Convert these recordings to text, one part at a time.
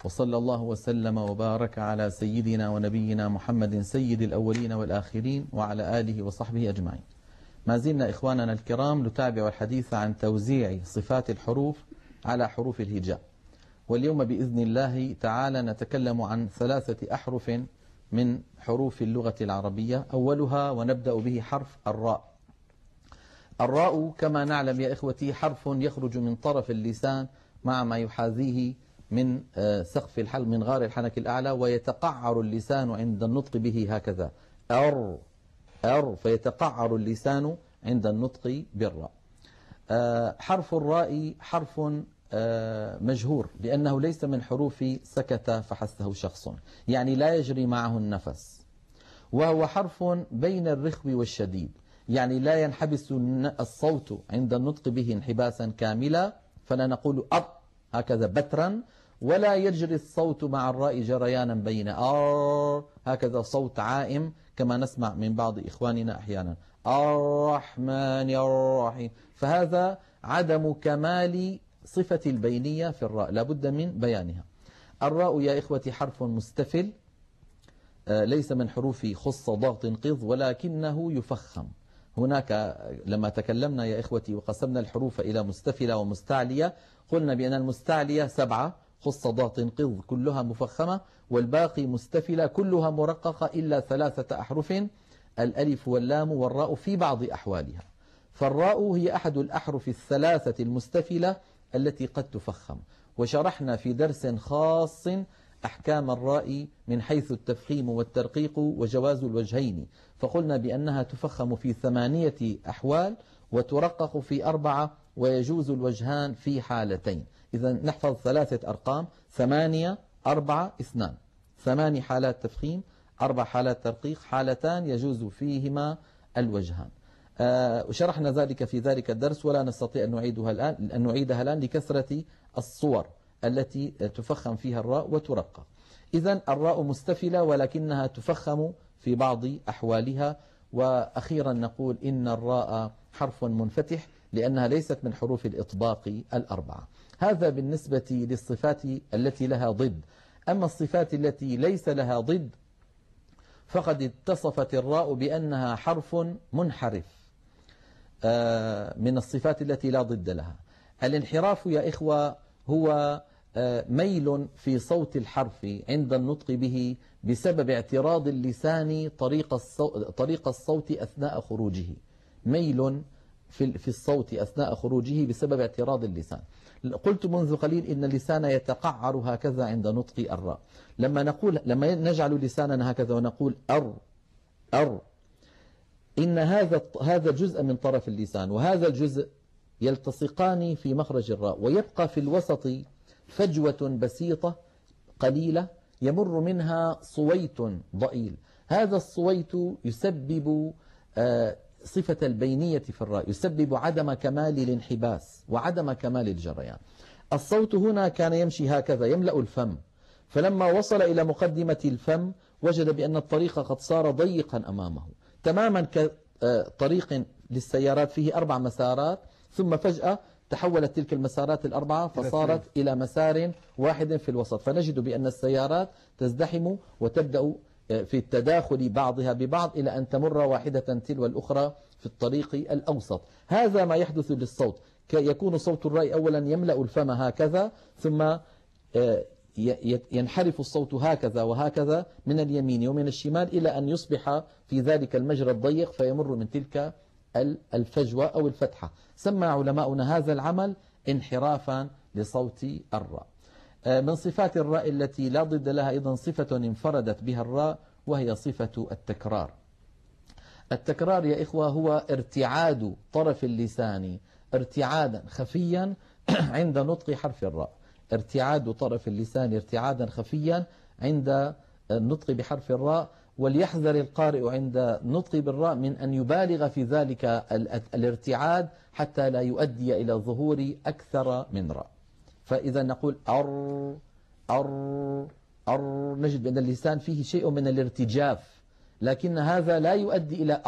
وصلى الله وسلم وبارك على سيدنا ونبينا محمد سيد الأولين والآخرين وعلى آله وصحبه أجمعين. ما زلنا إخواننا الكرام نتابع الحديث عن توزيع صفات الحروف على حروف الهجاء، واليوم بإذن الله تعالى نتكلم عن 3 أحرف من حروف اللغة العربية. أولها ونبدأ به حرف الراء. الراء كما نعلم يا إخوتي حرف يخرج من طرف اللسان مع ما يحاذيه من سقف الحلق من غار الحنك الأعلى، ويتقعر اللسان عند النطق به هكذا أر فيتقعر اللسان عند النطق بالراء. حرف الراء حرف مجهور بأنه ليس من حروف سكت فحسه شخص، يعني لا يجري معه النفس، وهو حرف بين الرخو والشديد، يعني لا ينحبس الصوت عند النطق به انحباسا كاملا، فلا نقول هكذا بترا، ولا يجري الصوت مع الراء جريانا بين هكذا صوت عائم كما نسمع من بعض إخواننا أحيانا الرحمن الرحيم، فهذا عدم كمال صفة البينية في الراء، لابد من بيانها. الراء يا إخوتي حرف مستفل، ليس من حروف خص ضغط قض، ولكنه يفخم. هناك لما تكلمنا يا إخوتي وقسمنا الحروف إلى مستفلة ومستعلية، قلنا بأن المستعلية 7 خص ضغط قض كلها مفخمة، والباقي مستفلة كلها مرققة إلا 3 أحرف، الألف واللام والراء في بعض أحوالها. فالراء هي أحد الأحرف 3 المستفلة التي قد تفخم، وشرحنا في درس خاص أحكام الراء من حيث التفخيم والترقيق وجواز الوجهين، فقلنا بأنها تفخم في 8 أحوال وترقق في 4، ويجوز الوجهان في حالتين. إذا نحفظ 3 أرقام: 8 4 2، 8 حالات تفخيم، 4 حالات ترقيق، حالتان يجوز فيهما الوجهان. وشرحنا ذلك في ذلك الدرس، ولا نستطيع أن نعيدها الآن لكثرة الصور التي تفخم فيها الراء وترقق. إذن الراء مستفلة ولكنها تفخم في بعض أحوالها. وأخيرا نقول إن الراء حرف منفتح لأنها ليست من حروف الإطباق 4. هذا بالنسبة للصفات التي لها ضد. أما الصفات التي ليس لها ضد فقد اتصفت الراء بأنها حرف منحرف من الصفات التي لا ضد لها. الانحراف يا إخوة هو ميل في صوت الحرف عند النطق به بسبب اعتراض اللسان طريق الصوت أثناء خروجه، ميل في الصوت أثناء خروجه بسبب اعتراض اللسان. قلت منذ قليل إن اللسان يتقعر هكذا عند نطق الراء. لما نجعل لساننا هكذا ونقول أر، إن هذا جزء من طرف اللسان وهذا الجزء يلتصقان في مخرج الراء، ويبقى في الوسط فجوة بسيطة قليلة يمر منها صويت ضئيل. هذا الصويت يسبب صفة البينية في الراء، يسبب عدم كمال الانحباس وعدم كمال الجريان. الصوت هنا كان يمشي هكذا يملأ الفم، فلما وصل إلى مقدمة الفم وجد بأن الطريق قد صار ضيقا أمامه، تماما كطريق للسيارات فيه 4 مسارات، ثم فجأة تحولت تلك المسارات ال4 فصارت إلى مسار واحد في الوسط، فنجد بأن السيارات تزدحم وتبدأ في التداخل بعضها ببعض إلى أن تمر واحدة تلو الأخرى في الطريق الأوسط. هذا ما يحدث للصوت، يكون صوت الراء أولا يملأ الفم هكذا، ثم ينحرف الصوت هكذا وهكذا من اليمين ومن الشمال إلى أن يصبح في ذلك المجرى الضيق فيمر من تلك الفجوة أو الفتحة. سمى علماؤنا هذا العمل انحرافا لصوت الراء. من صفات الراء التي لا ضد لها أيضا صفة انفردت بها الراء، وهي صفة التكرار. التكرار يا إخوة هو ارتعاد طرف اللسان ارتعادا خفيا عند نطق حرف الراء، ارتعاد طرف اللسان ارتعادا خفيا عند النطق بحرف الراء. وليحذر القارئ عند نطق بالراء من أن يبالغ في ذلك الارتعاد حتى لا يؤدي إلى ظهور أكثر من راء. فإذا نقول أر نجد بأن اللسان فيه شيء من الارتجاف، لكن هذا لا يؤدي إلى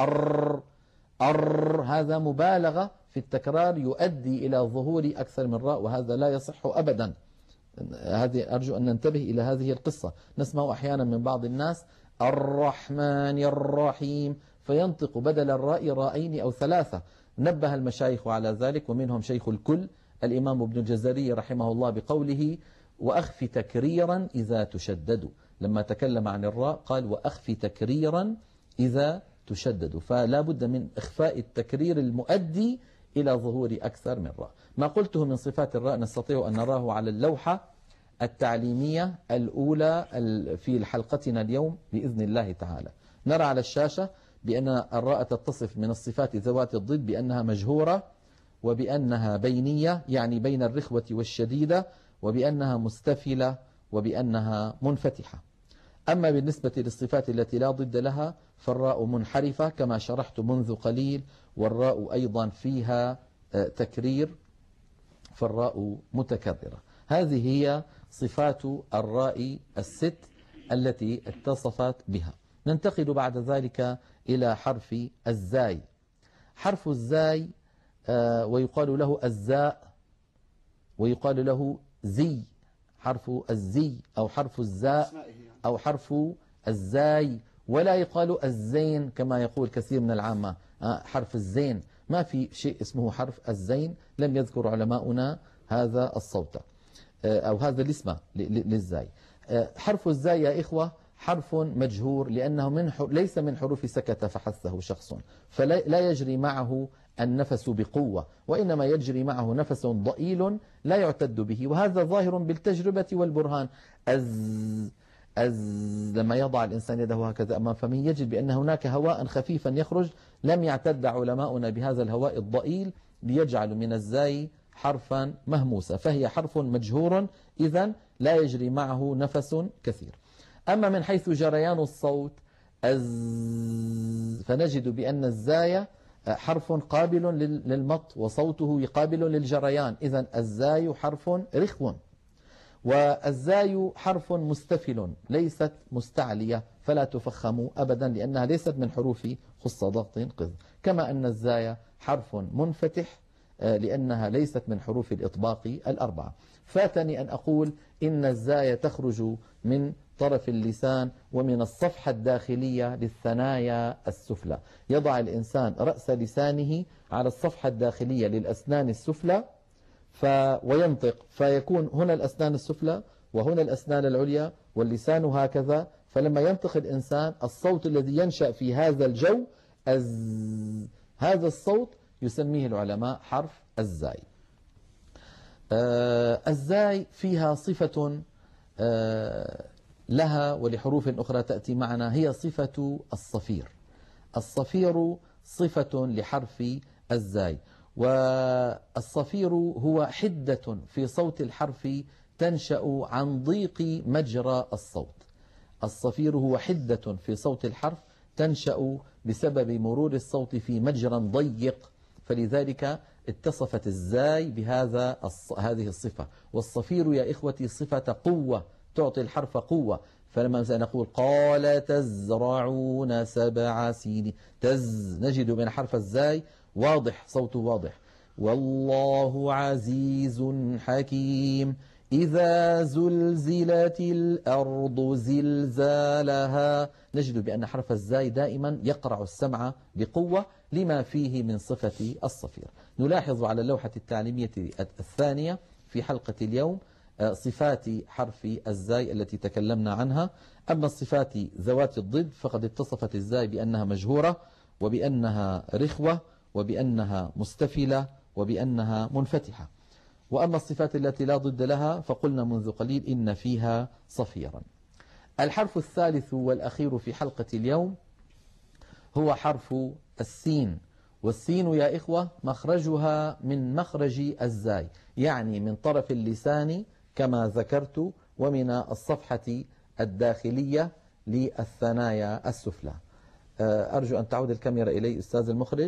هذا مبالغة في التكرار يؤدي إلى ظهور أكثر من راء، وهذا لا يصح أبدا. هذه أرجو أن ننتبه إلى هذه القصة. نسمع أحيانا من بعض الناس الرحمن الرحيم، فينطق بدل الراء راءين أو ثلاثة. نبه المشايخ على ذلك، ومنهم شيخ الكل الإمام ابن الجزري رحمه الله بقوله وأخف تكريرا إذا تشدد. لما تكلم عن الراء قال وأخف تكريرا إذا تشدد، فلا بد من إخفاء التكرير المؤدي إلى ظهور أكثر من راء. ما قلته من صفات الراء نستطيع أن نراه على اللوحة التعليمية الأولى في حلقتنا اليوم بإذن الله تعالى. نرى على الشاشة بأن الراء تتصف من الصفات ذوات الضد بأنها مجهورة، وبأنها بينية يعني بين الرخوة والشديدة، وبأنها مستفلة، وبأنها منفتحة. أما بالنسبة للصفات التي لا ضد لها فالراء منحرفة كما شرحت منذ قليل، والراء أيضا فيها تكرير، فالراء متكررة. هذه هي صفات الراء الست التي اتصفت بها. ننتقل بعد ذلك إلى حرف الزاي. حرف الزاي ويقال له الزاء، ويقال له زي، حرف الزي أو حرف الزاء أو حرف الزاي، ولا يقال الزين كما يقول كثير من العامة حرف الزين. ما في شيء اسمه حرف الزين، لم يذكر علماؤنا هذا الصوت أو هذا الاسم للزاي. حرف الزاي يا إخوة حرف مجهور لأنه ليس من حروف سكت فحثه شخص، فلا يجري معه النفس بقوة، وإنما يجري معه نفس ضئيل لا يعتد به، وهذا ظاهر بالتجربة والبرهان. لما يضع الإنسان يده هكذا أمام فمه يجد بأن هناك هواء خفيفا يخرج، لم يعتد علماؤنا بهذا الهواء الضئيل ليجعل من الزاي حرفا مهموسا، فهي حرف مجهور إذن لا يجري معه نفس كثير. أما من حيث جريان الصوت فنجد بأن الزاي حرف قابل للمط وصوته قابل للجريان، إذن الزاي حرف رخو، والزاي حرف مستفل ليست مستعلية فلا تفخم أبدا لأنها ليست من حروف خص ضغط قذ، كما أن الزاي حرف منفتح لأنها ليست من حروف الإطباق الأربعة. فاتني أن أقول إن الزاي تخرج من طرف اللسان ومن الصفحة الداخلية للثنايا السفلى. يضع الإنسان رأس لسانه على الصفحة الداخلية للأسنان السفلى وينطق، فيكون هنا الأسنان السفلى وهنا الأسنان العليا واللسان هكذا، فلما ينطق الإنسان الصوت الذي ينشأ في هذا الجو هذا الصوت يسميه العلماء حرف الزاي. الزاي فيها صفة لها ولحروف أخرى تأتي معنا، هي صفة الصفير. الصفير صفة لحرف الزاي، والصفير هو حدة في صوت الحرف تنشأ عن ضيق مجرى الصوت. الصفير هو حدة في صوت الحرف تنشأ بسبب مرور الصوت في مجرى ضيق، فلذلك اتصفت الزاي هذه الصفة. والصفير يا إخوتي صفة قوة تعطي الحرف قوة، فلما نقول قال تزرعون 7 سنين نجد من حرف الزاي واضح، صوته واضح. والله عزيز حكيم إذا زلزلت الأرض زلزالها، نجد بأن حرف الزاي دائما يقرع السمع بقوة لما فيه من صفة الصفير. نلاحظ على اللوحة التعليمية الثانية في حلقة اليوم صفات حرف الزاي التي تكلمنا عنها. أما الصفات ذوات الضد فقد اتصفت الزاي بأنها مجهورة، وبأنها رخوة، وبأنها مستفلة، وبأنها منفتحة. وأما الصفات التي لا ضد لها فقلنا منذ قليل إن فيها صفيرا. الحرف الثالث والأخير في حلقة اليوم هو حرف السين. والسين يا إخوة مخرجها من مخرج الزاي، يعني من طرف اللسان كما ذكرت، ومن الصفحة الداخلية للثنايا السفلى. أرجو أن تعود الكاميرا إلي أستاذ المخرج.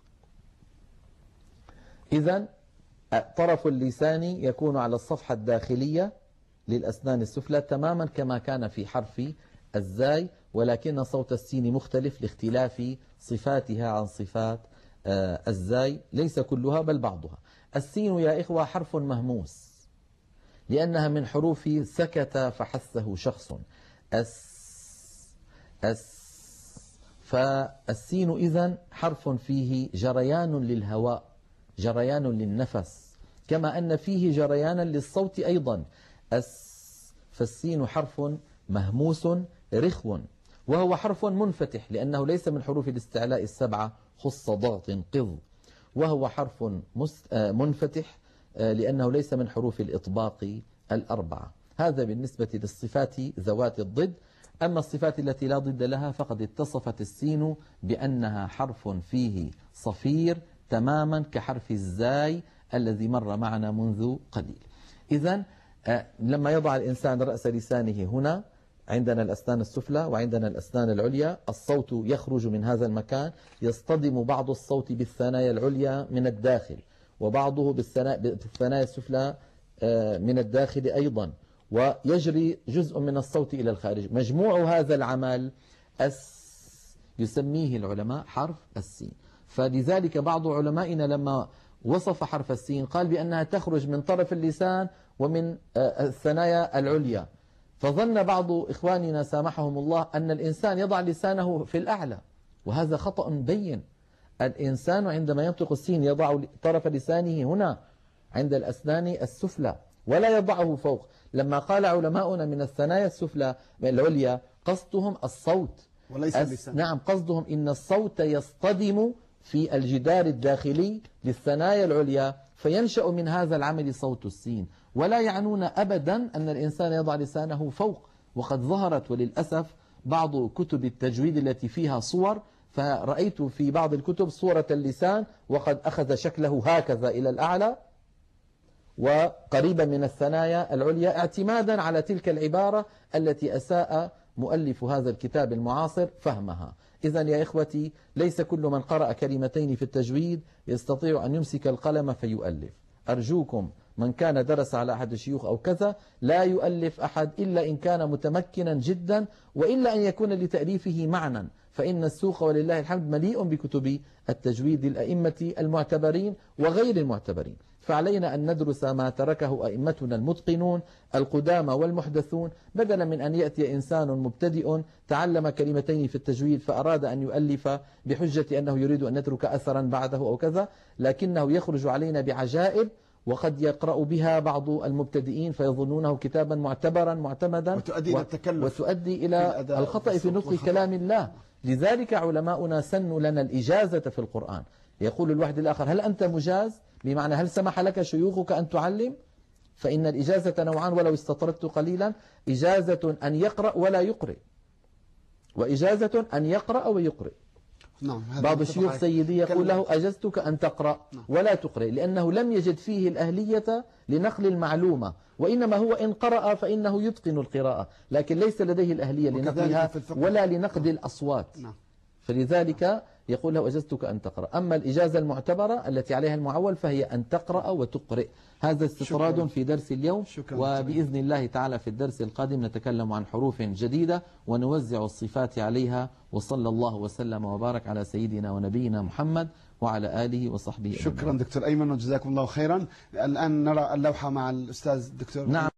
إذن طرف اللسان يكون على الصفحة الداخلية للأسنان السفلى تماما كما كان في حرف الزاي، ولكن صوت السين مختلف لاختلاف صفاتها عن صفات الزاي، ليس كلها بل بعضها. السين يا إخوة حرف مهموس، لأنها من حروف سكت فحسه شخص. أس. فالسين إذن حرف فيه جريان للهواء، جريان للنفس، كما أن فيه جريانا للصوت أيضا. فالسين حرف مهموس رخو، وهو حرف منفتح لأنه ليس من حروف الاستعلاء السبعة خص ضغط قض، وهو حرف منفتح لأنه ليس من حروف الإطباق الأربعة. هذا بالنسبة للصفات ذوات الضد. أما الصفات التي لا ضد لها فقد اتصفت السين بأنها حرف فيه صفير تماما كحرف الزاي الذي مر معنا منذ قليل. إذن لما يضع الإنسان رأس لسانه هنا، عندنا الأسنان السفلى وعندنا الأسنان العليا، الصوت يخرج من هذا المكان، يصطدم بعض الصوت بالثنايا العليا من الداخل، وبعضه بالثنايا السفلى من الداخل أيضا، ويجري جزء من الصوت إلى الخارج. مجموع هذا العمل يسميه العلماء حرف السين. فلذلك بعض علمائنا لما وصف حرف السين قال بأنها تخرج من طرف اللسان ومن الثنايا العليا، فظن بعض إخواننا سامحهم الله أن الإنسان يضع لسانه في الأعلى، وهذا خطأ بين. الإنسان عندما ينطق السين يضع طرف لسانه هنا عند الأسنان السفلى ولا يضعه فوق. لما قال علماؤنا من الثنايا السفلى العليا قصدهم الصوت وليس اللسان. نعم، قصدهم إن الصوت يصطدم في الجدار الداخلي للثنايا العليا فينشأ من هذا العمل صوت السين، ولا يعنون أبدا أن الإنسان يضع لسانه فوق. وقد ظهرت وللأسف بعض كتب التجويد التي فيها صور، فرأيت في بعض الكتب صورة اللسان وقد أخذ شكله هكذا إلى الأعلى وقريبا من الثنايا العليا اعتمادا على تلك العبارة التي أساء مؤلف هذا الكتاب المعاصر فهمها. إذن يا إخوتي، ليس كل من قرأ كلمتين في التجويد يستطيع أن يمسك القلم فيؤلف. أرجوكم من كان درس على أحد الشيوخ أو كذا لا يؤلف أحد إلا إن كان متمكنا جدا، وإلا أن يكون لتأليفه معنى، فإن السوق ولله الحمد مليء بكتب التجويد الأئمة المعتبرين وغير المعتبرين. فعلينا أن ندرس ما تركه أئمتنا المتقنون القدامى والمحدثون، بدلا من أن يأتي إنسان مبتدئ تعلم كلمتين في التجويد فأراد أن يؤلف بحجة أنه يريد أن يترك أثرا بعده أو كذا، لكنه يخرج علينا بعجائب وقد يقرأ بها بعض المبتدئين فيظنونه كتابا معتبرا معتمدا، وتؤدي إلى الخطأ في نطق كلام الله. لذلك علماؤنا سنوا لنا الإجازة في القرآن. يقول الواحد الآخر: هل أنت مجاز؟ بمعنى هل سمح لك شيوخك أن تعلم؟ فإن الإجازة نوعان ولو استطردت قليلا: إجازة أن يقرأ ولا يقرئ، وإجازة أن يقرأ ويقرئ. بعض الشيوخ سيدي يقول له: أجزتك أن تقرأ ولا تقرئ، لأنه لم يجد فيه الأهلية لنقل المعلومة، وإنما هو إن قرأ فإنه يتقن القراءة، لكن ليس لديه الأهلية لنقلها ولا لنقد الأصوات. فلذلك يقول له: أجزتك أن تقرأ. أما الإجازة المعتبرة التي عليها المعول فهي أن تقرأ وتقرئ. هذا استطراد في درس اليوم، وبإذن الله تعالى في الدرس القادم نتكلم عن حروف جديدة ونوزع الصفات عليها. وصلى الله وسلم وبارك على سيدنا ونبينا محمد وعلى آله وصحبه. شكرا دكتور أيمن وجزاكم الله خيرا. الآن نرى اللوحة مع الأستاذ دكتور. نعم.